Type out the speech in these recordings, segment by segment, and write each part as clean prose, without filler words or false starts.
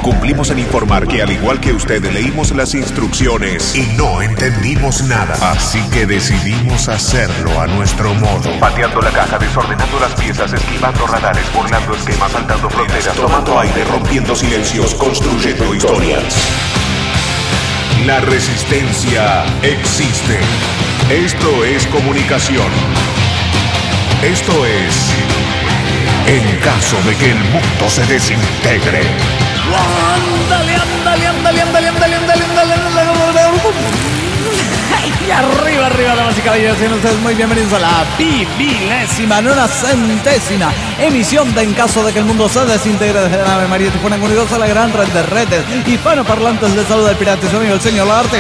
Cumplimos en informar que al igual que usted leímos las instrucciones y no entendimos nada. Así que decidimos hacerlo a nuestro modo. Pateando la caja, desordenando las piezas, esquivando radares, burlando esquemas, saltando fronteras, tomando aire, rompiendo silencios, construyendo historias. La resistencia existe. Esto es comunicación. Esto es en caso de que el mundo se desintegre. Y arriba, damas y caballeros, sean ustedes muy bienvenidos a la bivilésima, nona centésima emisión de En caso de que el mundo se desintegre desde la Ave María Tijuana unidos a la gran red de redes hispanoparlantes. Les saluda el pirata y su amigo el señor Larte.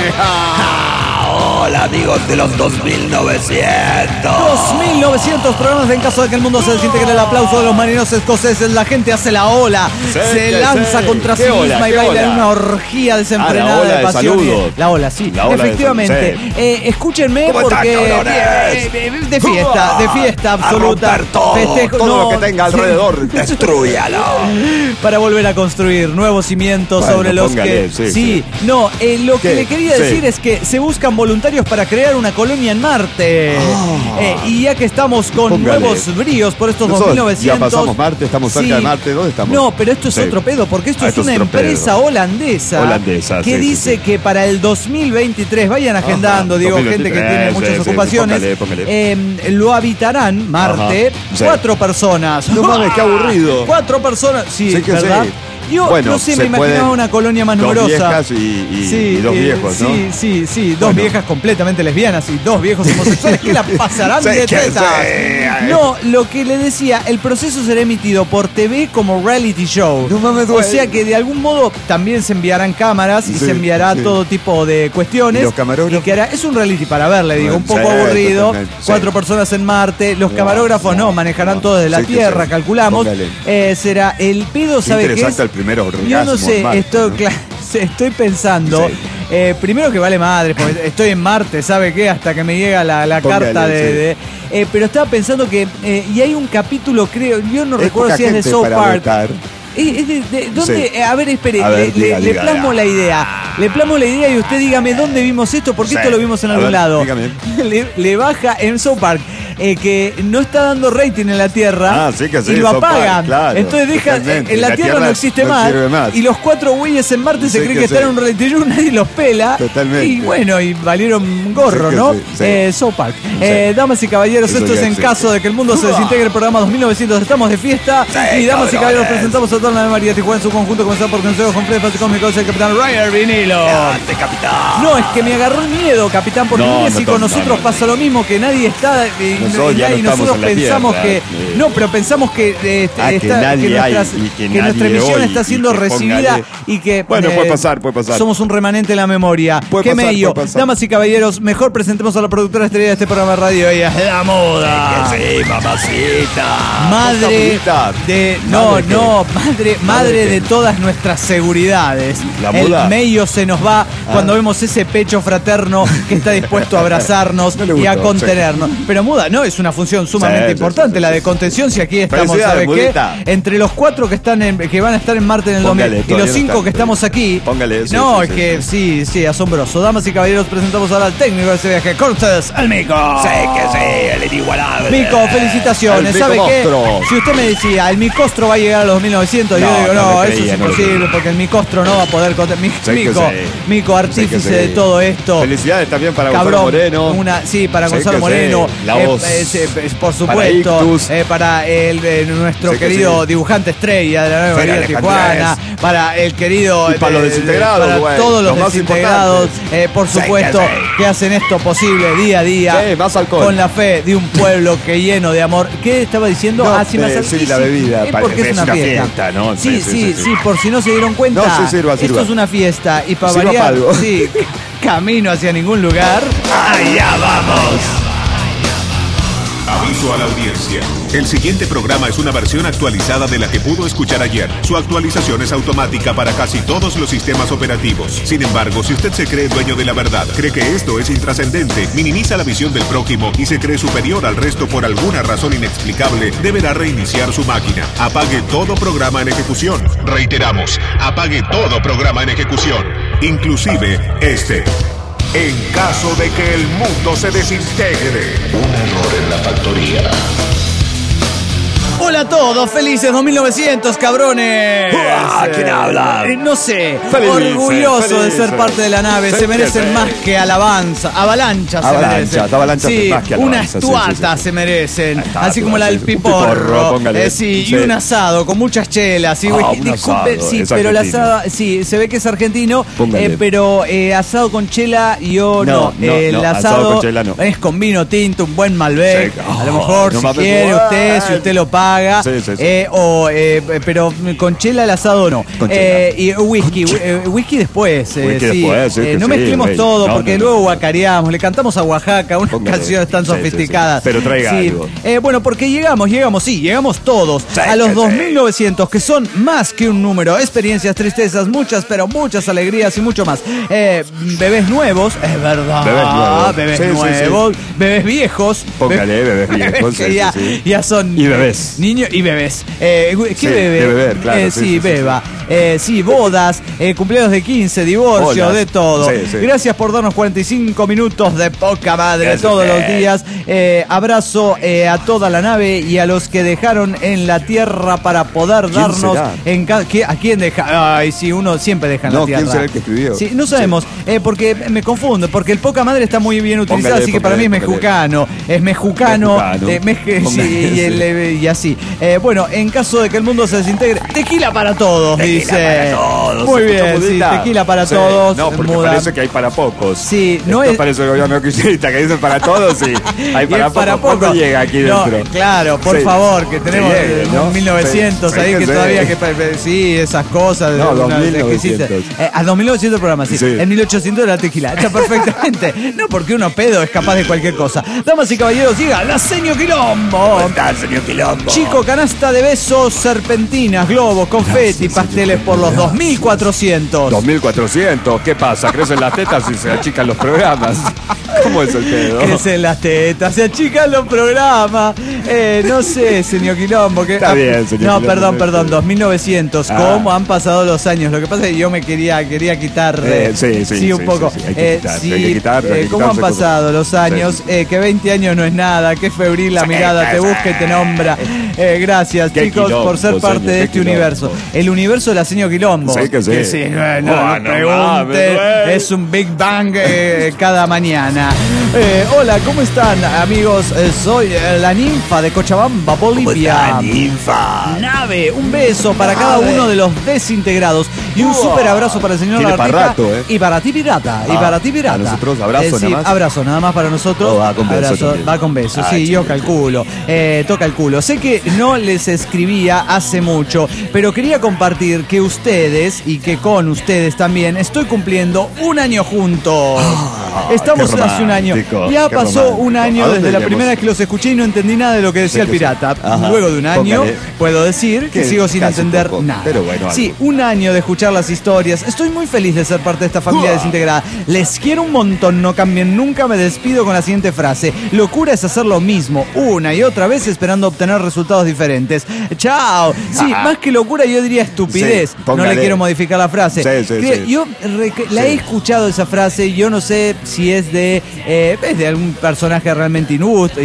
Hola amigos de los 2900 programas de En caso de que el mundo se desintegre. El aplauso de los marinos escoceses. La gente hace la ola, se lanza contra sí misma y baila en una orgía desenfrenada de pasión. La ola, sí, la ola efectivamente. Escúchenme porque de fiesta absoluta. Festejo, todo lo que tenga alrededor, destrúyalo. Para volver a construir nuevos cimientos sobre los que... Lo que le quería decir es que se buscan voluntarios para crear una colonia en Marte. Y ya que estamos con nuevos bríos por estos 2900... Ya pasamos Marte, estamos cerca de Marte. ¿Dónde estamos? No, pero esto es otro pedo, porque esto es una empresa holandesa que dice que para el 2023, vayan agendando, digo, gente que tiene muchas ocupaciones, póngale. lo habitarán Marte 4 personas. No mames, qué aburrido. 4 personas, sí, ¿verdad? Sí. Yo no sé, me imaginaba una colonia más numerosa. 2 viejas y 2 viejos, ¿no? Sí, 2 viejas completamente lesbianas y 2 viejos homosexuales que la pasarán de tetas. No, lo que le decía, el proceso será emitido por TV como reality show. No mames, o sea que de algún modo también se enviarán cámaras y se enviará todo tipo de cuestiones. ¿Y los camarógrafos? Es un reality para ver, le digo, un poco aburrido. 4 personas en Marte. Los camarógrafos no, manejarán todo desde la Tierra, calculamos. Será el pedo, ¿sabe qué es? Primero orgasmo, yo no sé, estoy pensando primero que vale madre, porque estoy en Marte, ¿sabe qué? Hasta que me llega la carta de pero estaba pensando que y hay un capítulo, creo, yo no recuerdo si es de South Park. ¿Dónde? A ver, espere, le plasmo la idea. Le plasmo la idea y usted dígame dónde vimos esto, porque esto lo vimos en algún lado. Le baja en South Park que no está dando rating en la Tierra y lo apagan. Claro, entonces deja, en la Tierra no existe más. Y los 4 güeyes en Marte se creen que están en un reality show, nadie los pela. Totalmente. Y bueno, y valieron gorro, ¿no? South Park. Damas y caballeros, esto es En caso de que el mundo se desintegre, el programa 2900. Estamos de fiesta y damas y caballeros, presentamos a toda la María Tijuana en su conjunto, comenzando por consejos con Fred Fácil Cómicos, el capitán Ryan Vinilo. Capitán. No, es que me agarró el miedo, capitán, porque si con nosotros pasa lo mismo, que nadie está y nosotros pensamos que no, pero pensamos que nuestra emisión está siendo recibida y que puede pasar. Somos un remanente en la memoria. Qué medio. Damas y caballeros, mejor presentemos a la productora estrella de este programa de radio. Ella es la moda. Sí, mamacita. Madre de todas nuestras seguridades. El medio se nos va cuando vemos ese pecho fraterno que está dispuesto a abrazarnos y a contenernos. Pero muda, no, es una función sumamente importante, la de contención. Si aquí estamos, ¿sabe qué? Entre los 4 que van a estar en Marte en el 2000 y los 5 que estamos aquí. Es que sí, asombroso. Damas y caballeros, presentamos ahora al técnico de ese viaje, Cortés, el Mico. El inigualable. Mico, felicitaciones. ¿Sabe qué? Si usted me decía, el Micostro va a llegar a los 2900, yo digo, no, eso es imposible, porque el Micostro no va a poder contar. Mico, artífice de todo esto. Felicidades también para Gonzalo Moreno. Para Gonzalo Moreno. La voz. Por supuesto. Para nuestro querido dibujante estrella de la Nueva María Tijuana. Para el querido. Y para los desintegrados, para todos los desintegrados. Por supuesto, que hacen esto posible día a día. Más alcohol. Con la fe de un pueblo que lleno de amor. ¿Qué estaba diciendo? Más alcohol. Sí, la bebida. Porque es una fiesta, ¿no? Sí, por si no se dieron cuenta. Sirva. Esto es una fiesta. Y para variar, camino hacia ningún lugar. Allá vamos. Aviso a la audiencia. El siguiente programa es una versión actualizada de la que pudo escuchar ayer. Su actualización es automática para casi todos los sistemas operativos. Sin embargo, si usted se cree dueño de la verdad, cree que esto es intrascendente, minimiza la visión del prójimo y se cree superior al resto por alguna razón inexplicable, deberá reiniciar su máquina. Apague todo programa en ejecución. Reiteramos, apague todo programa en ejecución, inclusive este. En caso de que el mundo se desintegre. Un error en la factoría. Hola a todos, felices 2900, cabrones. ¿Quién habla? No sé, Felices, orgulloso de ser parte de la nave. Se merecen más que alabanza, avalancha se merecen. Avalancha sí, más que una alabanza, estuata sí. se merecen, Estatua, así como la del sí. piporro. Póngale. Sí, Sí. y un asado con muchas chelas. Sí, Un disculpe, asado, sí, es pero el argentino. asado, sí, se ve que es argentino, Póngale. pero asado con chela yo no. No, El no, asado asado con chela no. es con vino tinto, un buen Malbec. Sí. A lo mejor No si mames, quiere bueno. si usted lo paga. Sí, sí, sí. Pero con chela el asado no. Con chela. Y whisky después. Whisky sí. después, sí, que No sí, mezclemos rey. todo No, porque no, luego no. guacareamos, le cantamos a Oaxaca unas Póngale. canciones tan Sí, sí, sí. sofisticadas. Pero traiga algo. Bueno, porque llegamos todos Sí, a los sí, 2900, que son más que un número. Experiencias, tristezas, muchas, pero muchas alegrías y mucho más. Bebés nuevos, es verdad. Bebés nuevos. Sí, sí, nuevos, bebés viejos. Póngale, bebés viejos. que sí, ya, sí. ya son Y bebés. niños y bebés. ¿Qué Sí, bebé? de beber, claro, sí, sí, sí, sí, beba. Sí, bodas, cumpleaños de 15, divorcio, Bodas. de todo. Sí, sí. Gracias por darnos 45 minutos de poca madre Gracias, todos los días. Abrazo a toda la nave y a los que dejaron en la tierra para poder ¿Quién darnos será? ¿A quién deja? Ay, sí, uno siempre deja en la No, tierra. ¿quién será el que escribió? Sí, no sabemos, porque me confundo, porque el poca madre está muy bien utilizado, Póngale, así que para mí es póngale. mejucano. Es mejucano. Mejucano. Sí, y así. Bueno, en caso de que el mundo se desintegre, tequila para todos, dice. Para todos. Muy ¿Se bien, escuchó, sí, Mudita? tequila para Sí. todos. No, porque Muda. parece que hay para pocos. Sí, no Esto es. parece el gobierno kirchnerista que dicen para todos y hay Y es para pocos. ¿Cuánto llega aquí No, dentro? claro, por Sí. favor, que tenemos Que llegue, ¿no? 1900 Sí, ahí que sí. todavía sí, esas cosas. No, una- 2900. que existe. A 2900 programas, sí. Sí. En 1800 era tequila. Está perfectamente. No porque uno pedo es capaz de cualquier cosa. Damas y caballeros, diga, la señor Quilombo. ¿Cómo está, señor Quilombo? Chico, canasta de besos, serpentinas, globos, confeti, Gracias, pasteles por los 2400. 2400, ¿qué pasa? Crecen las tetas y se achican los programas. ¿Cómo es el pedo? Crecen las tetas, se achican los programas. No sé, señor Quilombo. Está bien, señor No, Quilombo, perdón, 2900. Ah. ¿Cómo han pasado los años? Lo que pasa es que yo me quería quitar. Sí, un poco. sí, hay que quitar, sí, hay que quitar, hay que ¿cómo han quitarse pasado los años? Que 20 años no es nada, que febril la mirada te busca y te nombra. Gracias, Qué chicos, por ser quilombo, parte señor, de qué este quilombo. universo. El universo de la señor Quilombo. Sí, que sí. No, No pregunten. mames, güey. Es un Big Bang cada mañana. Hola, ¿cómo están, amigos? Soy la ninfa de Cochabamba, Bolivia. ninfa? Nave, un beso para cada uno de los desintegrados y un súper abrazo para el señor Tiene para Lagartija rato, y para ti pirata, y Ah, para ti pirata. a nosotros, abrazo sí, nada más. abrazo nada más para nosotros. Oh, va con beso Abrazo, también. va con beso, Ah, sí, yo chiquito. calculo. Toca el culo. Sé que no les escribía hace mucho, pero quería compartir que ustedes y que con ustedes también estoy cumpliendo un año juntos. Estamos qué hace un año. romántico, Ya qué pasó romántico. un año ¿A dónde desde la iremos? primera vez que los escuché y no entendí nada de lo que decía el que sí. pirata. Ajá. Luego de un año, Póngale. puedo decir que Que sigo sin casi entender poco, nada. pero bueno, sí, un año de escuchar las historias. Estoy muy feliz de ser parte de esta familia desintegrada. Les quiero un montón, no cambien nunca. Me despido con la siguiente frase: locura es hacer lo mismo una y otra vez esperando obtener resultados diferentes. Chao. Sí, más que locura yo diría estupidez. Sí, no póngale. le quiero modificar la frase. Sí, sí, sí. Yo la he escuchado esa frase. Yo no sé si es de algún personaje realmente ilustre.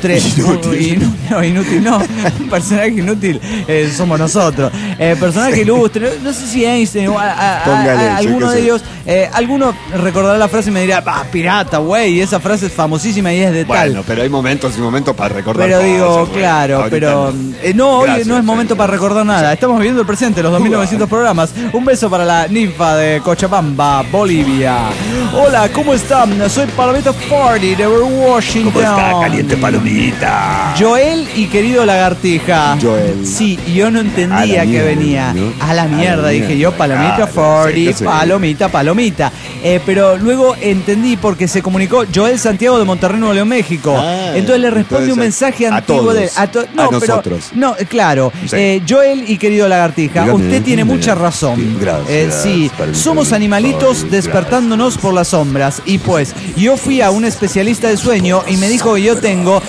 Inútil no. Un personaje inútil somos nosotros. Personaje ilustre. No sé si Einstein o Póngale, alguno sí, de sí. ellos. Alguno recordará la frase y me dirá, pirata, güey. Esa frase es famosísima y es de tal. Bueno, pero hay momentos y momentos para recordar Pero cosas, digo, güey. claro, Ahorita pero no. hoy Gracias, no es momento para recordar nada. Estamos viviendo el presente, los 2900 programas. Un beso para la ninfa de Cochabamba, Bolivia. Hola, ¿cómo están? Soy Palomita Party de Washington. ¿Cómo está, caliente palomita? Joel y querido Lagartija. Joel. Sí, yo no entendía A la que mierda, venía. ¿no? A la mierda, dije yo, Claro, palomita 40, sí. palomita. Pero luego entendí porque se comunicó Joel Santiago de Monterrey, Nuevo León, México. Entonces le responde un mensaje antiguo de nosotros. No, claro. Sí. Joel y querido Lagartija, usted tiene mucha razón. Gracias. Sí, somos animalitos despertándonos por las sombras. Y pues, yo fui a un especialista de sueño y me dijo que yo tengo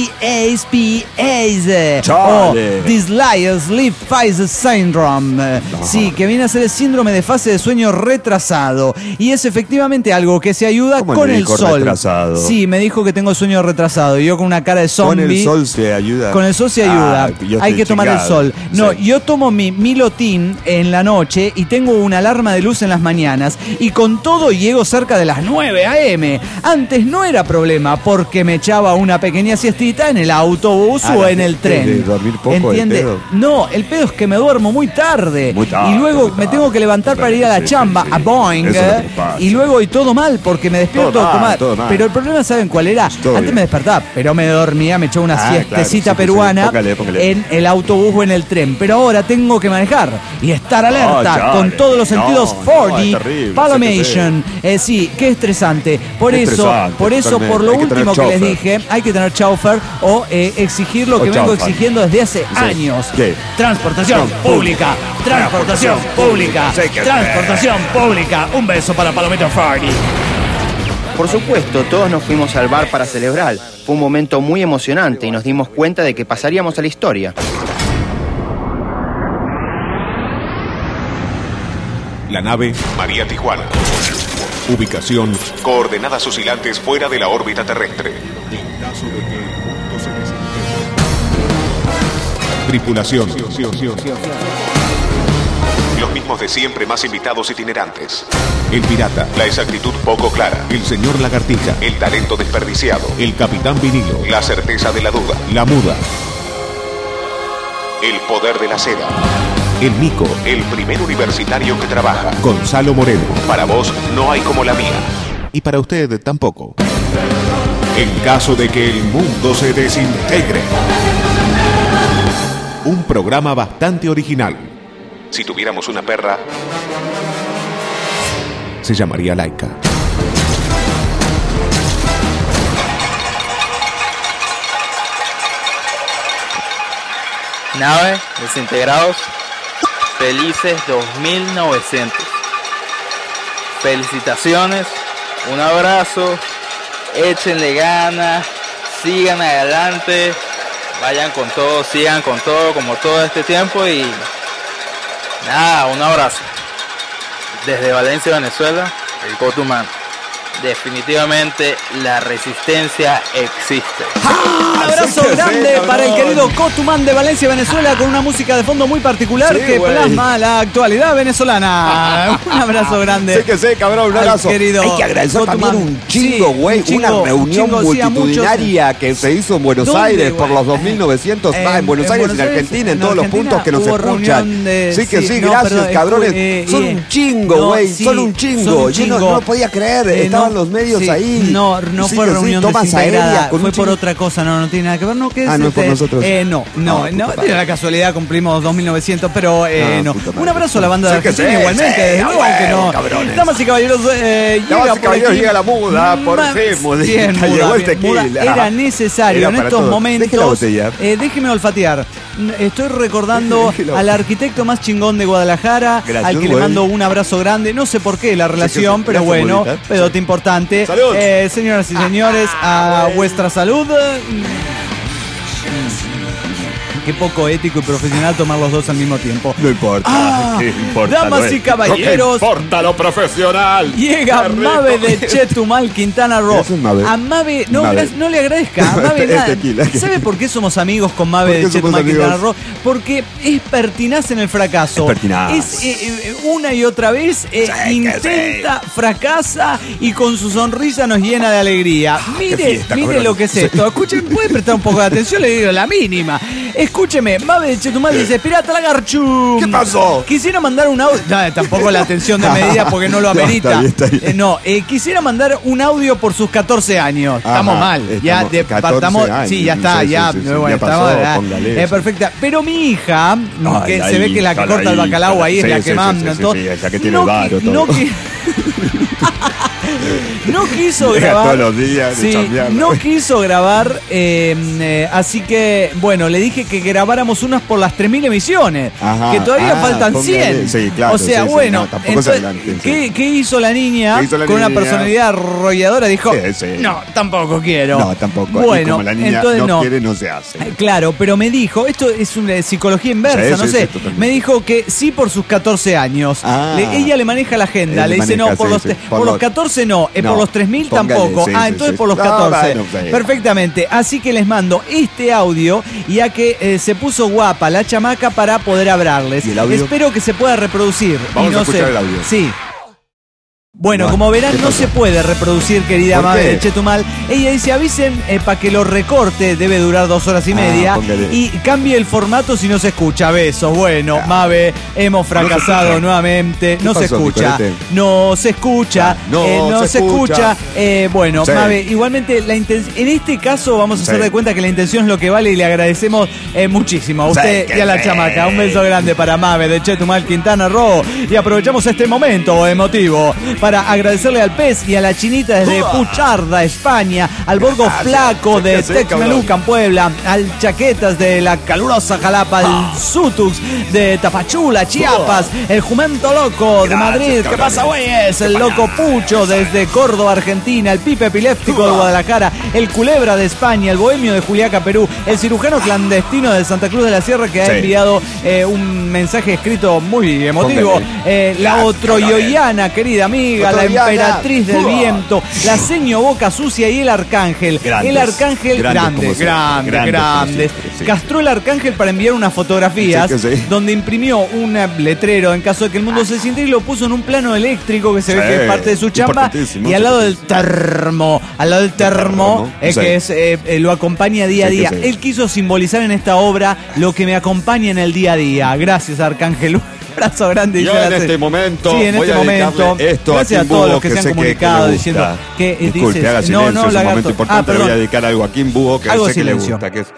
DSPS o Dislier Sleep Phase Syndrome. Sí, que viene a ser el síndrome de fase de sueño retrasado. Y es efectivamente algo que se ayuda con el sol. Retrasado? Sí, me dijo que tengo sueño retrasado. Y yo con una cara de zombie. Con el sol se ayuda. Con el sol se ayuda. Hay que tomar el sol. No, sí. Yo tomo mi Milotin en la noche y tengo una alarma de luz en las mañanas. Y con todo llego cerca de las 9 a.m. Antes no era problema porque me echaba una pequeña siestita en el autobús o en el tren. ¿De dormir poco? ¿Entiende? No, el pedo es que me duermo muy tarde. Y luego me tengo que levantar para ir a la chamba, a Boeing. Y luego y todo mal porque me despierto todo mal. Pero el problema, ¿saben cuál era? Antes me despertaba, pero me dormía, me echaba una siestecita peruana en el autobús o en el tren. Pero ahora tengo que manejar y estar alerta con todos los sentidos 4D, Palomation. Sí, qué estresante. Por eso, por lo último que les dije, hay que tener chauffeur o exigir lo que vengo exigiendo desde hace años. ¿Qué? Transportación pública. Transportación pública. Transportación pública. Un beso para Palomita Fardy. Por supuesto, todos nos fuimos al bar para celebrar. Fue un momento muy emocionante y nos dimos cuenta de que pasaríamos a la historia. La nave María Tijuana. Ubicación, coordenadas oscilantes fuera de la órbita terrestre. En caso de que el punto se desintegre. Tripulación. Los mismos de siempre, más invitados itinerantes. El pirata, la exactitud poco clara. El señor Lagartija, el talento desperdiciado. El capitán Vinilo, la certeza de la duda. La muda, el poder de la seda. El Mico, el primer universitario que trabaja. Gonzalo Moreno, para vos no hay como la mía. Y para usted tampoco. En caso de que el mundo se desintegre. Un programa bastante original. Si tuviéramos una perra, se llamaría Laika. Nave, desintegrados, felices 2900. Felicitaciones, un abrazo, échenle ganas, sigan adelante, vayan con todo, sigan con todo, como todo este tiempo y nada, un abrazo. Desde Valencia, Venezuela, el Cotumán. Definitivamente la resistencia existe. Un abrazo grande para el querido Cotumán de Valencia, Venezuela, con una música de fondo muy particular que plasma la actualidad venezolana. Un abrazo grande. Sí, cabrón, un abrazo. Querido hay que agradecer Cotumán. también un chingo, güey. Una reunión multitudinaria que se hizo en Buenos Aires por los 2900. En Buenos Aires, en Argentina, en todos los puntos que nos escuchan. Sí, gracias, cabrones. Son un chingo, güey. Son un chingo. Yo no lo podía creer. Estaban los medios ahí. No fue reunión desintegrada. Fue por otra cosa. No tiene nada que ver. ¿No? ¿Qué es no es por nosotros. No. Tiene la casualidad, cumplimos 2900, pero no. Un abrazo a la banda de Argentina igualmente. Desde luego que no. Cabrones. Damas y caballeros, llega la muda. Por fin, llegó el tequila. Era necesario en estos momentos. Déjeme olfatear. Estoy recordando al arquitecto más chingón de Guadalajara, al que le mando un abrazo grande. No sé por qué la relación, pero bueno, pedote importante. ¡Salud! Señoras y señores, a vuestra salud. Qué poco ético y profesional tomar los dos al mismo tiempo. No importa. ¿Qué importa? Damas y caballeros. No importa lo profesional. Llega Mave de Chetumal, Quintana Roo. A Mave, no le agradezca. A Mave nada. ¿Sabe por qué somos amigos con Mave de Chetumal, Quintana Roo? Porque es pertinaz en el fracaso. Es pertinaz. Una y otra vez intenta, fracasa y con su sonrisa nos llena de alegría. Mire lo que es esto. Escuchen, puede prestar un poco de atención, le digo la mínima. Escúcheme, Mabe de Chetumal dice, Pirata Lagarchu. ¿Qué pasó? Quisiera mandar un audio. No, tampoco la atención de medida porque no lo amerita. No, está bien. Quisiera mandar un audio por sus 14 años. Ajá, estamos mal. Ya partamos. Sí, ya está, ya. Bueno, ya pasó, estamos, perfecta. Pero mi hija, que se ve que la que corta el bacalao ahí es la que manda. Sí, esa que tiene el varo, todo. No quiso grabar. Todos los días no quiso grabar, así que, bueno, le dije que grabáramos unas por las 3.000 emisiones. Ajá, que todavía faltan 100. Sí, claro, o sea, bueno, no, entonces, ¿qué hizo la niña con una personalidad arrolladora? Dijo, no, tampoco quiero. No, tampoco. Bueno, como la niña entonces no quiere, no se hace. Claro, pero me dijo, esto es una psicología inversa, no sé. Me dijo que sí por sus 14 años. Ella le maneja la agenda. Le dice, no, por los 14 no, por los 3.000 tampoco. Entonces por los 14. Perfectamente. Así que les mando este audio, ya que se puso guapa la chamaca para poder hablarles. Espero que se pueda reproducir. Vamos a escuchar el audio. Sí. Bueno, como verán, no se puede reproducir, querida Mabe de Chetumal. Ella dice, avisen para que lo recorte, debe durar 2 horas y media. Y cambie el formato si no se escucha. Besos. Bueno, Mabe, hemos fracasado nuevamente. No se escucha. No se escucha. No se escucha. Bueno, Mabe, igualmente, en este caso vamos a hacer de cuenta que la intención es lo que vale y le agradecemos muchísimo a usted y a la chamaca. Un beso grande para Mabe de Chetumal, Quintana Roo. Y aprovechamos este momento emotivo para agradecerle al Pez y a la Chinita desde Pucharda, España, al Borgo Flaco de Texmelucan, Puebla, al Chaquetas de la calurosa Jalapa, al Sutux de Tapachula, Chiapas, el Jumento Loco de Madrid, ¿qué pasa, güeyes? El Loco Pucho desde Córdoba, Argentina, el Pipe Epiléptico de Guadalajara, el Culebra de España, el Bohemio de Juliaca, Perú, el Cirujano Clandestino de Santa Cruz de la Sierra, que ha enviado un mensaje escrito muy emotivo, la Otroyoyana, querida amiga, la Emperatriz del Viento, la Seño Boca Sucia y el Arcángel. El Arcángel grande. Castró el Arcángel para enviar unas fotografías donde imprimió un letrero en caso de que el mundo se sintiera y lo puso en un plano eléctrico que se ve que es parte de su chamba, y al lado del termo, que es lo acompaña día a día. Él quiso simbolizar en esta obra lo que me acompaña en el día a día. Gracias, Arcángel. Abrazo grande. Yo en este momento voy a dedicarle esto gracias a todos los que se han comunicado diciendo que disculpe, haga silencio, es un momento importante. Le voy a dedicar algo a Kim Búho que sé que le gusta, que es...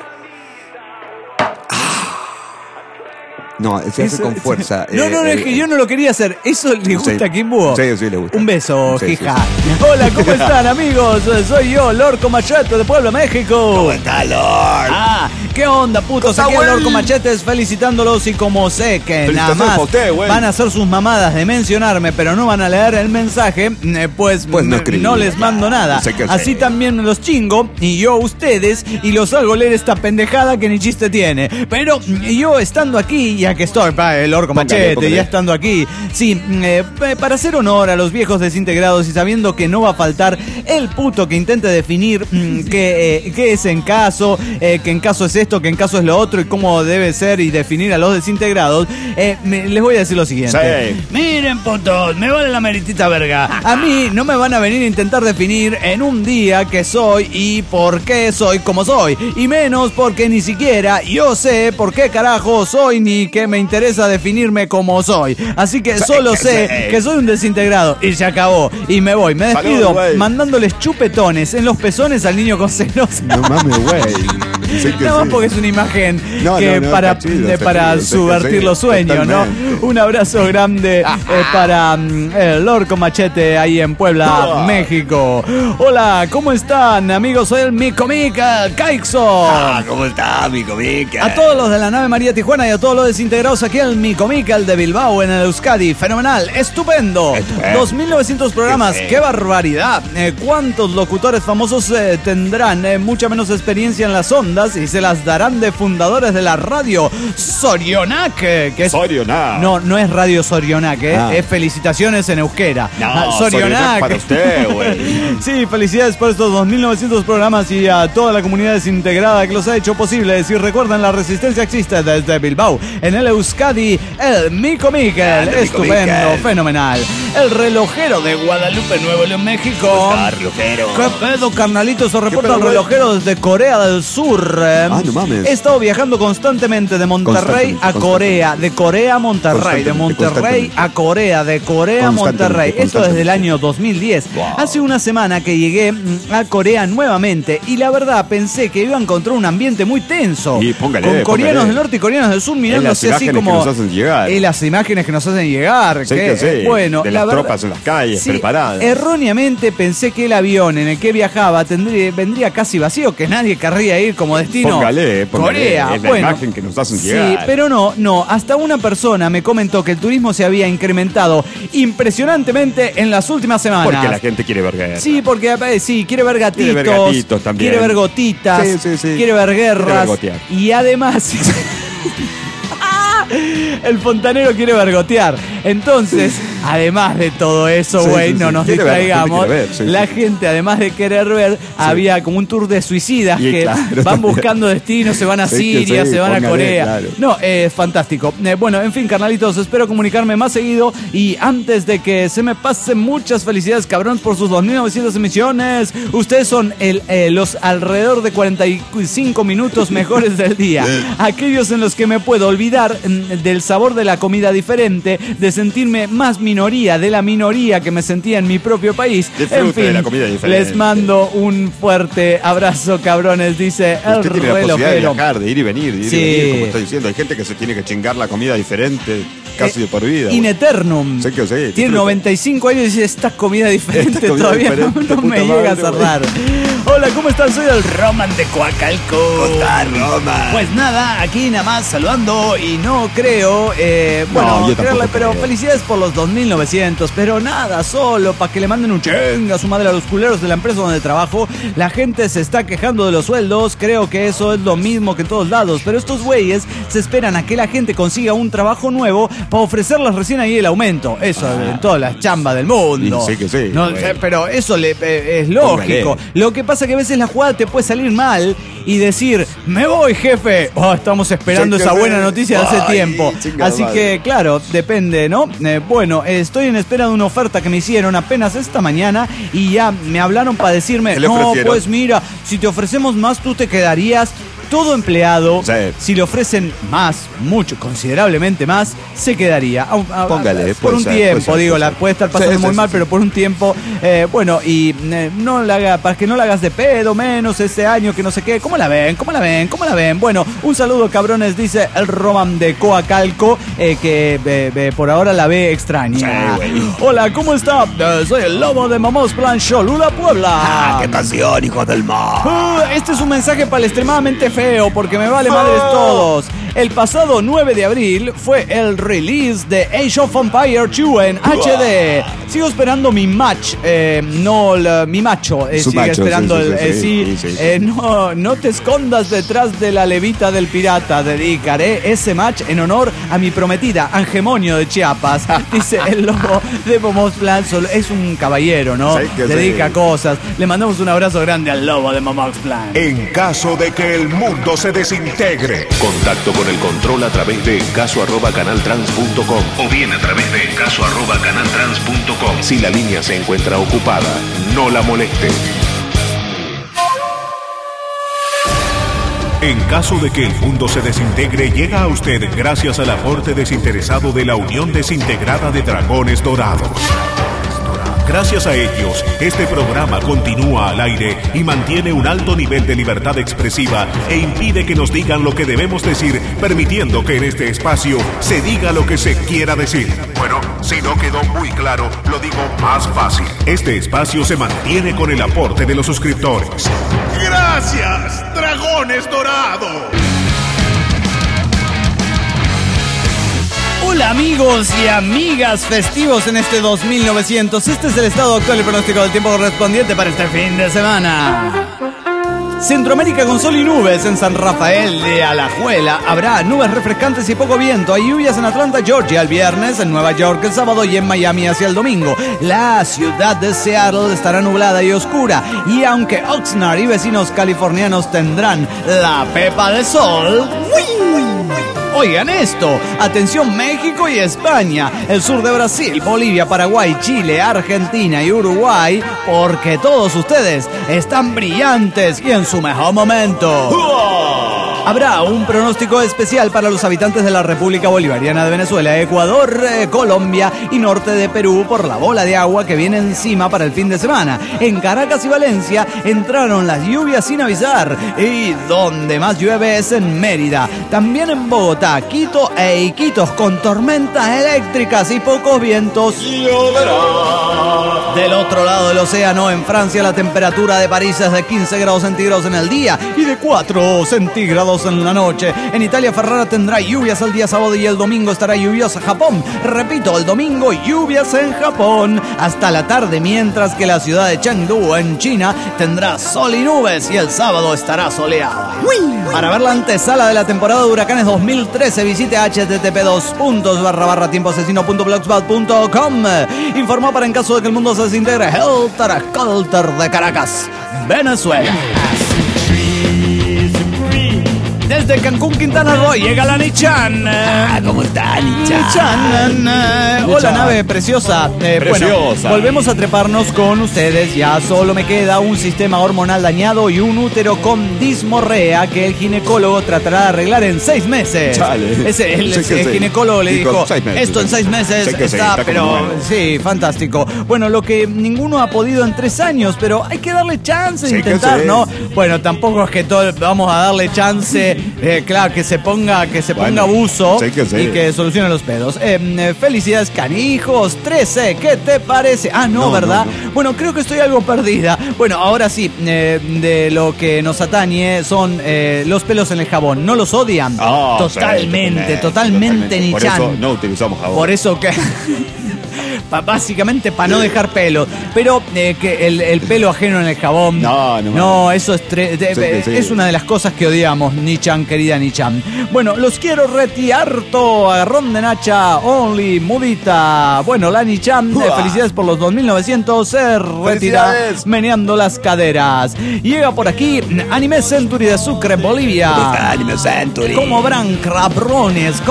No, se hace con fuerza. No, es que yo no lo quería hacer. ¿Eso le gusta a Kim Búho? Sí, le gusta. Un beso, hija. Hola, ¿cómo están, amigos? Soy yo, Lorco Machete de Puebla, México. ¿Cómo está, Lord? ¿Qué onda, putos? Aquí a Lorco Machetes felicitándolos, y como sé que nada más van a hacer sus mamadas de mencionarme, pero no van a leer el mensaje, pues no les mando nada. Así también me los chingo, y yo a ustedes, y los hago leer esta pendejada que ni chiste tiene. Pero yo estando aquí, ya que estoy, el Lorco Machete, ya estando aquí, sí, para hacer honor a los viejos desintegrados y sabiendo que no va a faltar el puto que intente definir qué es en caso, que en caso es esto, que en caso es lo otro y cómo debe ser y definir a los desintegrados, les voy a decir lo siguiente. Miren, putos, me vale la meritita verga. A mí no me van a venir a intentar definir en un día qué soy y por qué soy como soy, y menos porque ni siquiera yo sé por qué carajo soy ni que me interesa definirme como soy. Así que solo sé que soy un desintegrado y se acabó. Y me voy, me despido mandándoles chupetones en los pezones al niño con senos. No mames, güey. Nada más porque es una imagen que para subvertir los sueños, ¿no? Un abrazo grande para el Lorco Machete ahí en Puebla, México. Hola, ¿cómo están, amigos? Soy el Mico Mica Caixo. ¿Cómo está, Mico Mica? A todos los de la nave María Tijuana y a todos los desintegrados aquí el Mico Mica, el de Bilbao en el Euskadi. Fenomenal, estupendo. 2.900 programas, qué barbaridad. ¿Cuántos locutores famosos tendrán mucha menos experiencia en las ondas y se las darán de fundadores de la radio Sorionac? Que es, Sorionac. No es Radio Sorionac, es felicitaciones en euskera. No, Sorionac para usted, güey. Sí, felicidades por estos 2.900 programas y a toda la comunidad desintegrada que los ha hecho posibles. Y recuerden, la resistencia existe desde Bilbao. En el Euskadi, el Mico Miguel. Estupendo, fenomenal. El relojero de Guadalupe, Nuevo León, México. Relojero. ¿Qué pedo, carnalitos? Se reporta el relojero desde Corea del Sur. No mames. He estado viajando constantemente de Monterrey a Corea. De Corea a Monterrey. De Monterrey a Corea. De Corea a Monterrey. Esto desde el año 2010. Wow. Hace una semana que llegué a Corea nuevamente y la verdad pensé que iba a encontrar un ambiente muy tenso. Y con coreanos del norte y coreanos del sur mirándose así como... Las imágenes que nos hacen llegar. Las imágenes que nos hacen llegar. Sí, que, sí. Bueno, de la las verdad, tropas en las calles, sí, preparadas. Erróneamente pensé que el avión en el que viajaba vendría casi vacío, que nadie querría ir como destino. Póngale. Corea. Es la imagen que nos hacen llegar. Sí, pero no. Hasta una persona me comentó que el turismo se había incrementado impresionantemente en las últimas semanas. Porque la gente quiere ver guerra. Sí, porque quiere ver gatitos. Quiere ver gatitos también. Quiere ver gotitas. Sí. Quiere ver guerras. Quiere ver y además... El fontanero quiere vergotear. Entonces, además de todo eso, güey, no nos distraigamos. La gente, además de querer ver, había como un tour de suicidas que van buscando destinos, se van a Siria, se van a Corea. Claro. No, es fantástico. Bueno, en fin, carnalitos, espero comunicarme más seguido. Y antes de que se me pasen, muchas felicidades, cabrón, por sus 2.900 emisiones. Ustedes son los alrededor de 45 minutos mejores del día. Aquellos en los que me puedo olvidar del sabor de la comida diferente, de sentirme más minoría de la minoría que me sentía en mi propio país. Disfrute en fin, de la comida diferente. Les mando un fuerte abrazo, cabrones, dice el relojero. Usted tiene la posibilidad de viajar, de ir y venir, como está diciendo. Hay gente que se tiene que chingar la comida diferente casi de por vida. In eternum. Sé que sí. Tiene 95 años y dice, esta comida diferente todavía no me llega a cerrar. Hola, ¿cómo están? Soy el Roman de Coacalco. ¿Cómo está, Roman? Pues nada, aquí nada más saludando y no creo, pero felicidades por los 2.900, pero nada, solo para que le manden un chinga a su madre a los culeros de la empresa donde trabajo. La gente se está quejando de los sueldos, creo que eso es lo mismo que en todos lados, pero estos güeyes se esperan a que la gente consiga un trabajo nuevo para ofrecerles recién ahí el aumento. Eso en todas las chambas del mundo. Sí, que sí. No, pero eso es lógico. Lo que pasa que a veces la jugada te puede salir mal y decir, me voy, jefe. Estamos esperando esa buena noticia de hace tiempo. Así que, claro, depende, ¿no? Bueno, estoy en espera de una oferta que me hicieron apenas esta mañana y ya me hablaron para decirme, no, pues mira, si te ofrecemos más, tú te quedarías. Todo empleado, si le ofrecen más, mucho, considerablemente más, se quedaría. Póngale, por un tiempo, puede estar pasando muy mal, pero por un tiempo, bueno, y no la haga, para que no la hagas de pedo, menos este año, que no sé qué. ¿Cómo la ven? Bueno, un saludo, cabrones, dice el Roman de Coacalco, que por ahora la ve extraña. Hola, ¿cómo está? Soy el lobo de Mamós Plan Cholula, Puebla. ¡Qué pasión, hijo del mar! Este es un mensaje para el extremadamente feo, porque me vale madres todos. El pasado 9 de abril fue el release de Age of Empires 2 en HD. Sigo esperando mi match, mi macho. Sigue esperando no te escondas detrás de la levita del pirata. Dedicaré ese match en honor a mi prometida, Angemonio de Chiapas. Dice el lobo de Momos Plan. Es un caballero, ¿no? Dedica cosas. Le mandamos un abrazo grande al lobo de Momos Plan. En caso de que el mundo se desintegre, contacto con el control a través de encaso@canaltrans.com o bien a través de encaso@canaltrans.com. Si la línea se encuentra ocupada, no la moleste. En caso de que el mundo se desintegre, llega a usted gracias al aporte desinteresado de la Unión Desintegrada de Dragones Dorados. Gracias a ellos, este programa continúa al aire y mantiene un alto nivel de libertad expresiva e impide que nos digan lo que debemos decir, permitiendo que en este espacio se diga lo que se quiera decir. Bueno, si no quedó muy claro, lo digo más fácil. Este espacio se mantiene con el aporte de los suscriptores. ¡Gracias, Dragones Dorados! Hola amigos y amigas festivos en este 2900. Este es el estado actual y pronóstico del tiempo correspondiente para este fin de semana. Centroamérica con sol y nubes en San Rafael de Alajuela. Habrá nubes refrescantes y poco viento. Hay lluvias en Atlanta, Georgia el viernes, en Nueva York el sábado y en Miami hacia el domingo. La ciudad de Seattle estará nublada y oscura. Y aunque Oxnard y vecinos californianos tendrán la pepa de sol... Oigan esto, atención México y España, el sur de Brasil, Bolivia, Paraguay, Chile, Argentina y Uruguay, porque todos ustedes están brillantes y en su mejor momento. Habrá un pronóstico especial para los habitantes de la República Bolivariana de Venezuela, Ecuador, Colombia y norte de Perú por la bola de agua que viene encima para el fin de semana. En Caracas y Valencia entraron las lluvias sin avisar y donde más llueve es en Mérida. También en Bogotá, Quito e Iquitos con tormentas eléctricas y pocos vientos. Del otro lado del océano, en Francia, la temperatura de París es de 15 grados centígrados en el día y de 4 centígrados en la noche. En Italia, Ferrara tendrá lluvias el día sábado y el domingo estará lluviosa Japón. Repito, el domingo lluvias en Japón hasta la tarde, mientras que la ciudad de Chengdu en China tendrá sol y nubes y el sábado estará soleada. Para ver la antesala de la temporada de huracanes 2013, visite http://tiempoasesino.blogspot.com. Informó para en caso de que el mundo se desintegre Helter Skelter de Caracas, Venezuela. Desde Cancún, Quintana Roo, llega la Nichan. ¿Cómo está, Nichan? Nichan. Hola, nave preciosa. Bueno, volvemos a treparnos con ustedes. Ya solo me queda un sistema hormonal dañado y un útero con dismorrea que el ginecólogo tratará de arreglar en 6 meses. Chale. El ginecólogo le dijo, esto en 6 meses está, pero sí, fantástico. Bueno, lo que ninguno ha podido en 3 años, pero hay que darle chance de intentar, ¿no? Bueno, tampoco es que vamos a darle chance. Claro, que se ponga buzo y que solucione los pedos. Felicidades, canijos. 13, ¿qué te parece? No, ¿verdad? No. Bueno, creo que estoy algo perdida. Bueno, ahora sí, de lo que nos atañe son los pelos en el jabón. ¿No los odian? Totalmente, Nichan. Por eso no utilizamos jabón. Por eso que... básicamente para no dejar pelo, pero que el pelo ajeno en el jabón, no, eso es una de las cosas que odiamos, Nichan, querida Nichan. Bueno, los quiero retiarto, agarrón de Nacha, only, mudita. Bueno, la Nichan, felicidades por los 2.900, se retira meneando las caderas. Llega por aquí Anime Century de Sucre, Bolivia. Anime Century. ¿Cómo verán cabrones?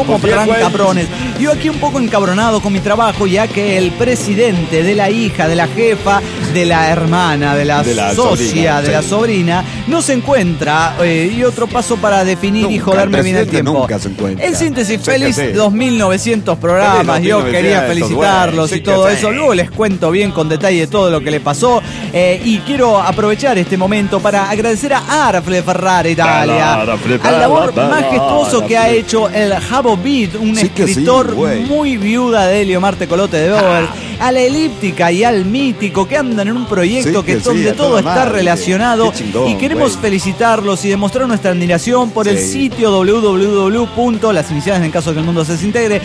Yo aquí un poco encabronado con mi trabajo, ya que el presidente de la hija, de la jefa, de la hermana, de la socia, de la sobrina, no se encuentra. Y otro paso para definir y joderme bien el tiempo. Nunca se encuentra. En síntesis, feliz 2.900 programas. Yo quería felicitarlos y todo eso. Luego les cuento bien con detalle todo lo que le pasó. Y quiero aprovechar este momento para agradecer a Arfle Ferrara Italia, al labor majestuoso que ha hecho el Jabo Beat, un escritor muy viuda de Helio Marte Colote de Dover, a la Elíptica y al Mítico, que andan en un proyecto donde todo está relacionado, y queremos felicitarlos y demostrar nuestra admiración por el sitio www. Las iniciales en caso de que el mundo se desintegre,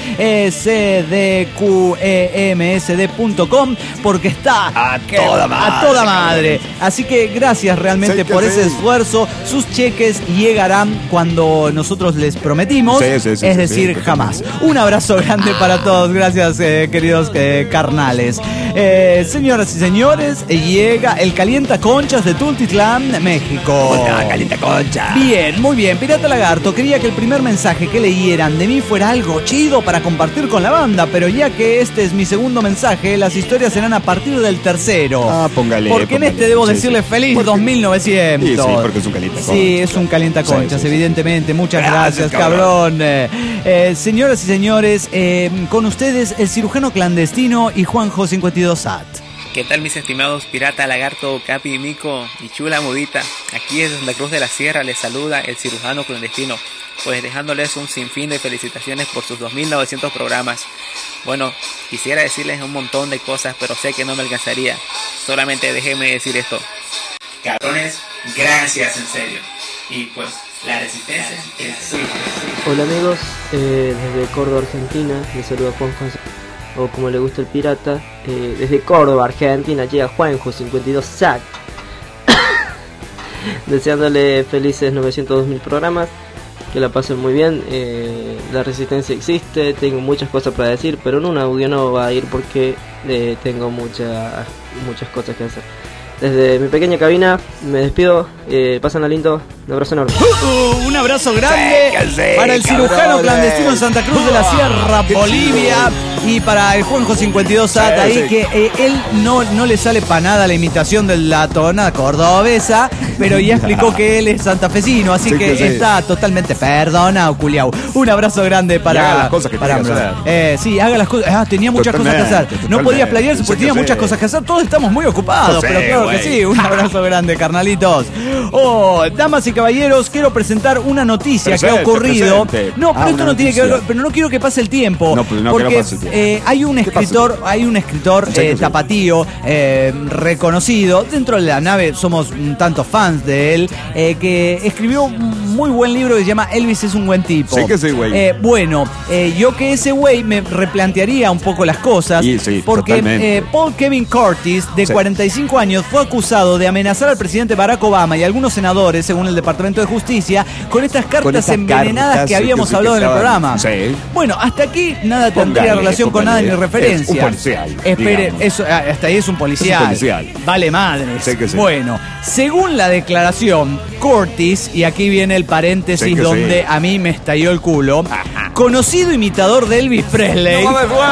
cdqemsd.com, porque está a toda madre. Así que gracias realmente por ese esfuerzo. Sus cheques llegarán cuando nosotros les prometimos, es decir, jamás. Un abrazo grande para todos. Gracias, queridos carnales. Señoras y señores, llega el Calienta Conchas de Tultitlán, México. Hola, Calienta Concha. Bien, muy bien. Pirata Lagarto, quería que el primer mensaje que leyeran de mí fuera algo chido para compartir con la banda, pero ya que este es mi segundo mensaje, las historias serán a partir del tercero. Póngale. Porque en este debo decirle feliz 2.900. Sí, porque es un Calienta Conchas. Sí, es un Calienta Conchas, evidentemente. Muchas gracias, cabrón. Señoras y señores, con ustedes el cirujano clandestino y Juanjo 52 Sat. ¿Qué tal, mis estimados Pirata, Lagarto, Capi, Mico y Chula Mudita? Aquí desde Santa Cruz de la Sierra les saluda el cirujano clandestino, pues dejándoles un sinfín de felicitaciones por sus 2.900 programas. Bueno, quisiera decirles un montón de cosas, pero sé que no me alcanzaría. Solamente déjenme decir esto. Cabrones, gracias en serio. Y pues, la resistencia es así. Hola amigos, desde Córdoba, Argentina, les saluda Juanjo, o como le gusta el pirata. Desde Córdoba, Argentina, llega Juanjo 52 Sac. Deseándole felices 902.000 programas. Que la pasen muy bien. La resistencia existe. Tengo muchas cosas para decir, pero en un audio no va a ir porque tengo muchas cosas que hacer. Desde mi pequeña cabina me despido. Pásenla lindo. Un abrazo enorme. Un abrazo grande para el cirujano clandestino en Santa Cruz de la Sierra, Bolivia. Y para el Juanjo 52 Ata ahí, que él no le sale para nada la imitación de la tonada cordobesa, pero ya explicó que él es santafesino, así que está totalmente perdonado, culiao. Un abrazo grande para... haga las cosas que tenga que hacer. Sí, haga las cosas. Tenía muchas cosas que hacer. No podía playarse porque tenía muchas cosas que hacer. Todos estamos muy ocupados, pero claro que sí. Un abrazo grande, carnalitos. Damas y caballeros, quiero presentar una noticia que ha ocurrido. No, pero esto no tiene que ver, pero no quiero que pase el tiempo. Porque hay un escritor tapatío reconocido. Dentro de la nave somos un tanto fans de él, que escribió un muy buen libro que se llama Elvis es un buen tipo. Sí que sí, güey. Yo que ese güey me replantearía un poco las cosas, porque Paul Kevin Curtis, de 45 años, fue acusado de amenazar al presidente Barack Obama y a algunos senadores, según el Departamento de Justicia, con estas cartas envenenadas que habíamos hablado en el programa. Bueno, hasta aquí nada tendría relación con nada ni referencia. Un policial. Espere, eso, hasta ahí es un policial. Vale madres. Bueno, según la declaración, Curtis, y aquí viene el paréntesis donde a mí me estalló el culo, conocido imitador de Elvis Presley.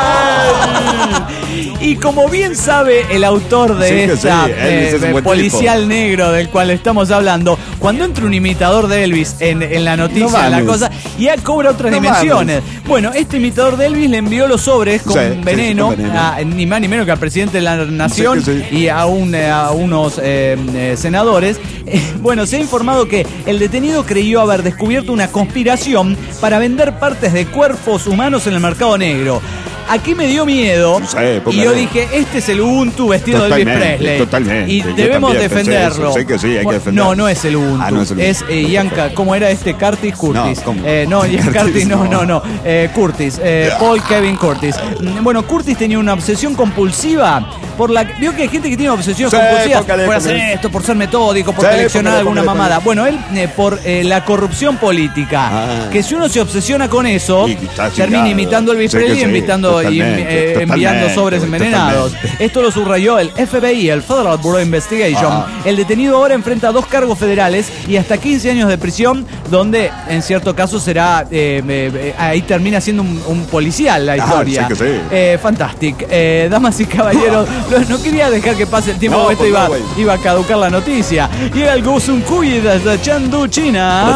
Y como bien sabe el autor de esta policial negro del cual estamos hablando, cuando entra un imitador de Elvis en la noticia, la cosa, ya cobra otras dimensiones. Bueno, este imitador de Elvis le envió los sobres con veneno, ni más ni menos que al presidente de la nación y a unos senadores. Bueno, se ha informado que el detenido creyó haber descubierto una conspiración para vender partes de cuerpos humanos en el mercado negro. Aquí me dio miedo y yo dije, este es el Ubuntu vestido de Elvis Presley. Totalmente. Y debemos defenderlo. Sé que sí, hay que defenderlo. No es el Ubuntu. Es Ian, ¿cómo era este? Curtis. Ian Curtis, Curtis. Paul Kevin Curtis. Bueno, Curtis tenía una obsesión compulsiva por la... Vio que hay gente que tiene obsesiones compulsivas por hacer esto, por ser metódico, por coleccionar alguna mamada. Bueno, él por la corrupción política. Que si uno se obsesiona con eso, termina imitando a Elvis Presley y enviando sobres envenenados. Esto lo subrayó el FBI, el Federal Bureau of Investigation. El detenido ahora enfrenta 2 cargos federales y hasta 15 años de prisión, donde en cierto caso será ahí termina siendo un policial la historia. Fantástico. Damas y caballeros, no quería dejar que pase el tiempo, iba a caducar la noticia. Llega el Gosunkuy desde Chengdu, China.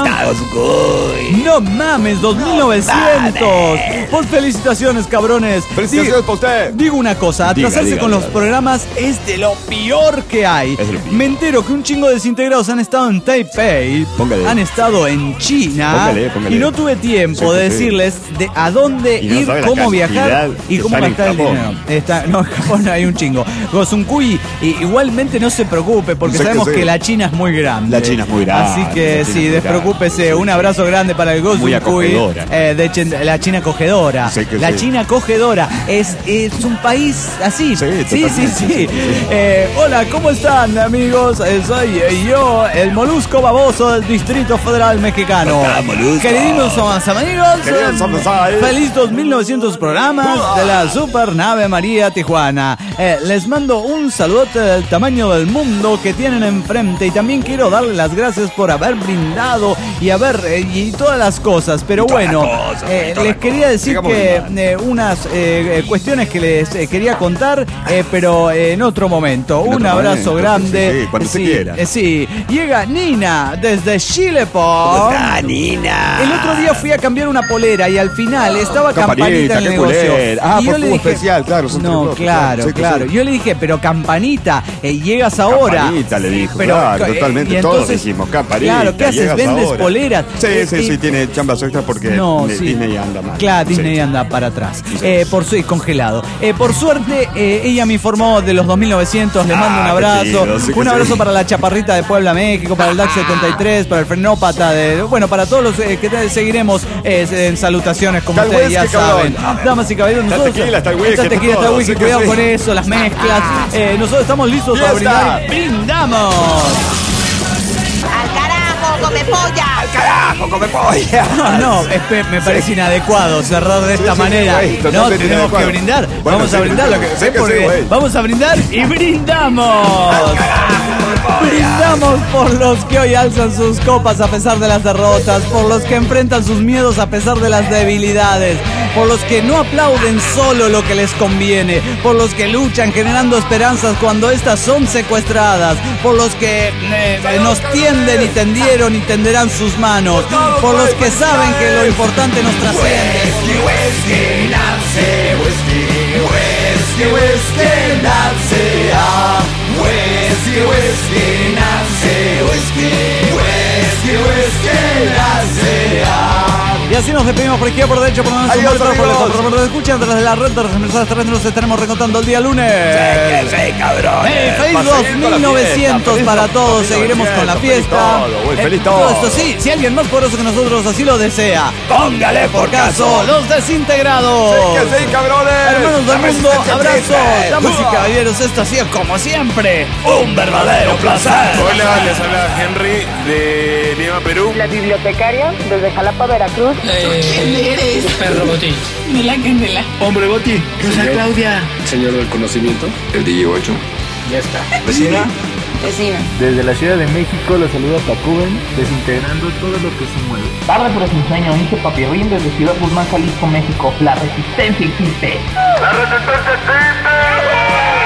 No mames, 2900. Pues felicitaciones, cabrones. Felicitaciones para usted. Digo una cosa, atrasarse con los programas es de lo peor que hay. Me entero que un chingo de desintegrados han estado en Taipei, han estado en China, y no tuve tiempo de decirles a dónde ir, cómo viajar y cómo gastar el dinero. No, en Japón hay un chingo. Gosunkuy, igualmente no se preocupe, porque sabemos que la China es muy grande. Así que sí, despreocúpese. Un abrazo grande para el Gosunkuy. La China acogedora. La China acogedora. Es un país así. Sí. Hola, ¿cómo están, amigos? Soy yo, el molusco baboso del Distrito Federal Mexicano. Queridos amigos, feliz 2900 programas de la Supernave María Tijuana. Les mando un saludote del tamaño del mundo que tienen enfrente, y también quiero darle las gracias por haber brindado y todas las cosas. Pero bueno, les quería decir que unas cuestiones que les quería contar, pero en otro momento. Un abrazo grande. Cuando se quiera. Llega Nina desde Chile. ¿Cómo está, Nina? El otro día fui a cambiar una polera y al final estaba Campanita en el negocio. Y yo le dije, especial, claro. Claro. Yo le dije, pero Campanita, llegas ahora. Campanita le dijo, claro, totalmente. Todos dijimos, Campanita. Claro, ¿qué haces? ¿Vendes poleras? Sí, tiene chambas extras porque Disney anda mal. Claro, Disney anda para atrás. Congelado. Por suerte, ella me informó de los 2900. Le mando un abrazo. Un abrazo para la Chaparrita de Puebla, México, para el DAX 73, para el Frenópata para todos los que seguiremos en salutaciones, como ustedes ya saben. Damas y caballeros, nosotros. Está tequila, está whisky, cuidado con eso, las mezclas. Nosotros estamos listos para brindar. ¡Brindamos! come polla! ¡Al carajo, come polla! No, me parece inadecuado cerrar de esta manera. No, tenemos que brindar. Bueno, vamos a brindar lo que vamos a brindar y brindamos. Brindamos por los que hoy alzan sus copas a pesar de las derrotas, por los que enfrentan sus miedos a pesar de las debilidades, por los que no aplauden solo lo que les conviene, por los que luchan generando esperanzas cuando estas son secuestradas, por los que nos tienden y tendieron y tenderán sus manos, por los que saben que lo importante nos trasciende. Y así nos despedimos por izquierda, por derecho, por donde por escuchan tras de la red de las emisoras terrestres. Nos estaremos recontando el día lunes. Sí, cabrón. Feliz 2900 para todos. Seguiremos con la fiesta. Feliz todo. Esto sí, si alguien más poderoso que nosotros así lo desea, póngale por caso. Los desintegrados. Sí, cabrones. Hermanos del mundo, abrazos. Damas y caballeros, esto ha sido como siempre un verdadero placer. Hola, les habla Henry de Lima, Perú. La bibliotecaria desde Jalapa, Veracruz. ¿Quién eres? Perro Botín. De la Candela. Hombre Botín. Rosa Claudia. Señor del conocimiento. El DJ 8. Ya está. Vecina. Vecina. Desde la Ciudad de México los saluda Tacuben, desintegrando todo lo que se mueve. Tarde pero sin sueño, Inge Papirrín desde Ciudad Guzmán, Jalisco, México. La resistencia existe. ¡La resistencia existe!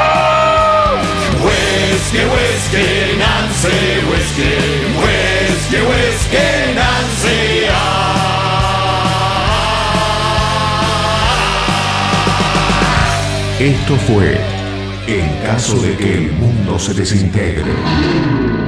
Whiskey, Nancy, whiskey, Nancy. Esto fue En caso de que el mundo se desintegre.